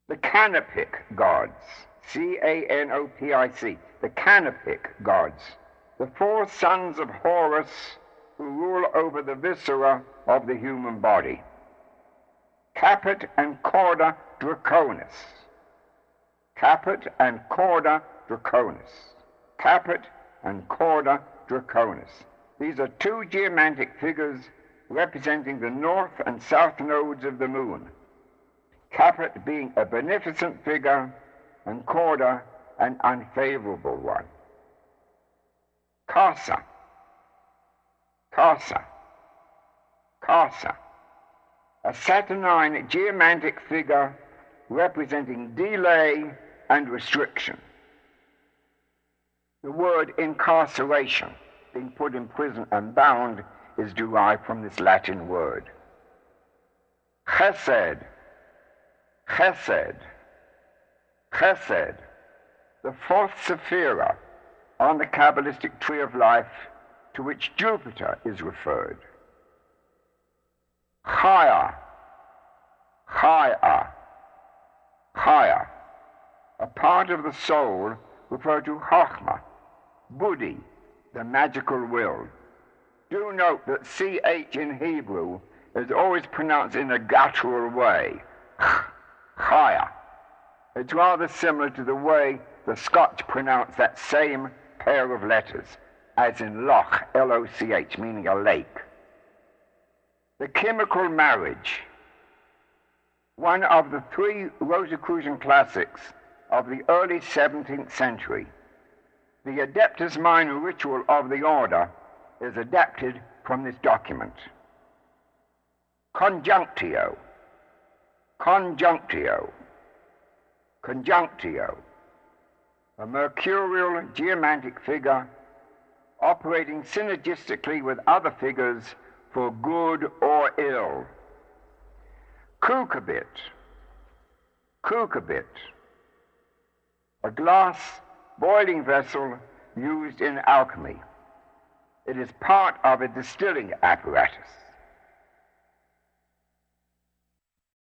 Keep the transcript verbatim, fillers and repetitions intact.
The Canopic gods, C A N O P I C, the Canopic gods, the four sons of Horus who rule over the viscera of the human body. Caput and Corda Draconis. Caput and Corda Draconis. Caput and Corda Draconis. These are two geomantic figures representing the north and south nodes of the moon. Caput being a beneficent figure and Corda an unfavorable one. Casa. Casa. Casa. A Saturnine geomantic figure representing delay and restriction. The word incarceration, being put in prison and bound, is derived from this Latin word. Chesed, chesed, chesed, the fourth sephira on the Kabbalistic tree of life to which Jupiter is referred. Chaya, chaya, chaya, a part of the soul referred to Chochmah, Buddhi, the magical will. Do note that C H in Hebrew is always pronounced in a guttural way, chaya. It's rather similar to the way the Scotch pronounce that same pair of letters, as in Loch, L O C H, meaning a lake. The chemical marriage, one of the three Rosicrucian classics of the early seventeenth century. The Adeptus Minor ritual of the order is adapted from this document. Conjunctio, conjunctio, conjunctio, a mercurial geomantic figure operating synergistically with other figures for good or ill. Cucurbit, cucurbit, a glass boiling vessel used in alchemy. It is part of a distilling apparatus.